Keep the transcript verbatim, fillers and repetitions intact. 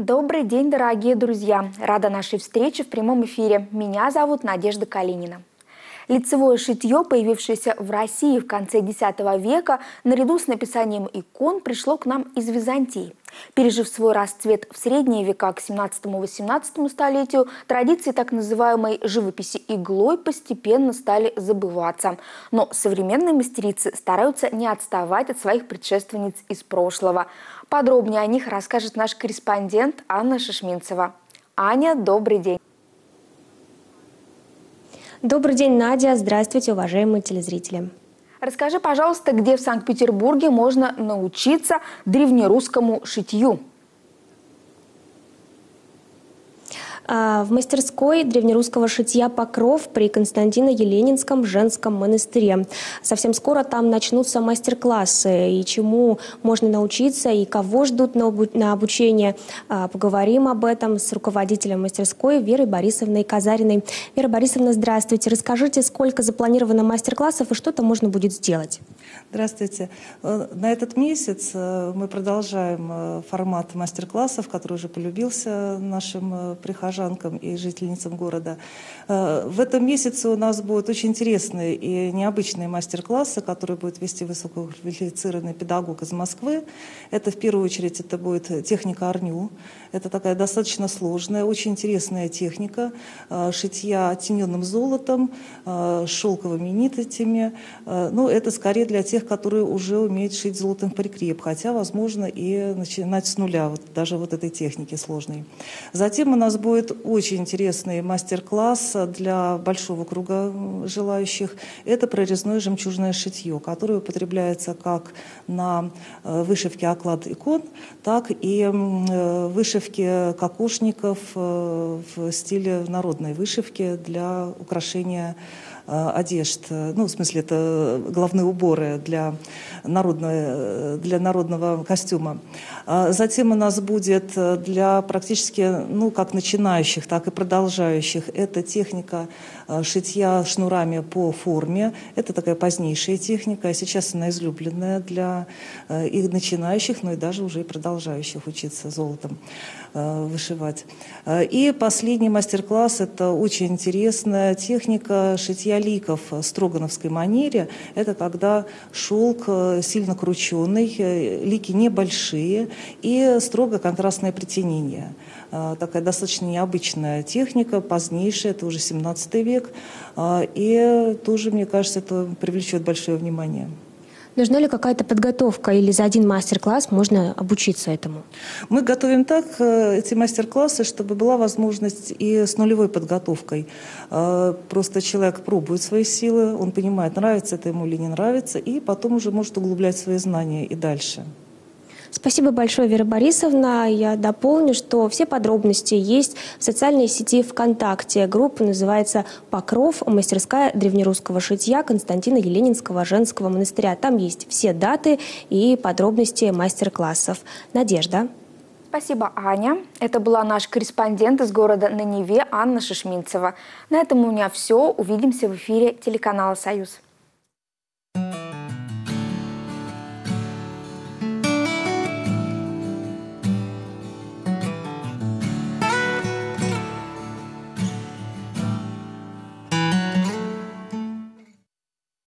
Добрый день, дорогие друзья! Рада нашей встрече в прямом эфире. Меня зовут Надежда Калинина. Лицевое шитье, появившееся в России в конце десятого века, наряду с написанием икон, пришло к нам из Византии. Пережив свой расцвет в средние века к семнадцатому-восемнадцатому столетию, традиции так называемой живописи иглой постепенно стали забываться. Но современные мастерицы стараются не отставать от своих предшественниц из прошлого. Подробнее о них расскажет наш корреспондент Анна Шишминцева. Аня, добрый день! Добрый день, Надя. Здравствуйте, уважаемые телезрители. Расскажи, пожалуйста, где в Санкт-Петербурге можно научиться древнерусскому шитью? В мастерской древнерусского шитья «Покров» при Константино-Еленинском женском монастыре. Совсем скоро там начнутся мастер-классы, и чему можно научиться, и кого ждут на обучение. Поговорим об этом с руководителем мастерской Верой Борисовной Казариной. Вера Борисовна, здравствуйте. Расскажите, сколько запланировано мастер-классов и что там можно будет сделать? Здравствуйте. На этот месяц мы продолжаем формат мастер-классов, который уже полюбился нашим прихожанам и жительницам города. В этом месяце у нас будут очень интересные и необычные мастер-классы, которые будет вести высококвалифицированный педагог из Москвы. Это в первую очередь это будет техника Арню. Это такая достаточно сложная, очень интересная техника шитья оттененным золотом, шелковыми нитями. Ну, это скорее для тех, которые уже умеют шить золотом прикреп, хотя, возможно, и начинать с нуля, вот, даже вот этой техники сложной. Затем у нас будет очень интересный мастер-класс для большого круга желающих. Это прорезное жемчужное шитье, которое употребляется как на вышивке оклад икон, так и вышивке кокошников в стиле народной вышивки для украшения одежд. Ну, в смысле, это головные уборы для народного, для народного костюма. Затем у нас будет для практически, ну, как начинающих, так и продолжающих, это техника шитья шнурами по форме. Это такая позднейшая техника. Сейчас она излюбленная для и начинающих, но и даже уже и продолжающих учиться золотом вышивать. И последний мастер-класс – это очень интересная техника шитья ликов в строгановской манере. Это когда шелк сильно крученный, лики небольшие и строго контрастное притенение. Такая достаточно необычная техника, позднейшая, это уже семнадцатый век. И тоже, мне кажется, это привлечет большое внимание. Нужна ли какая-то подготовка или за один мастер-класс можно обучиться этому? Мы готовим так эти мастер-классы, чтобы была возможность и с нулевой подготовкой. Просто человек пробует свои силы, он понимает, нравится это ему или не нравится, и потом уже может углублять свои знания и дальше. Спасибо большое, Вера Борисовна. Я дополню, что все подробности есть в социальной сети ВКонтакте. Группа называется «Покров. Мастерская древнерусского шитья Константино-Еленинского женского монастыря». Там есть все даты и подробности мастер-классов. Надежда. Спасибо, Аня. Это была наш корреспондент из города на Неве Анна Шишминцева. На этом у меня все. Увидимся в эфире телеканала «Союз».